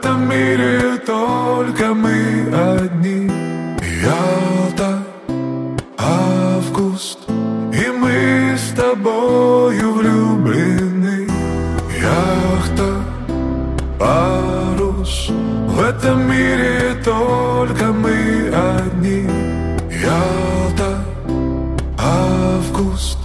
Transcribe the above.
этом мире только мы одни. Ялта, август, и мы с тобою влюблены. Яхта, парус, в этом мире только мы одни. Ялта, август,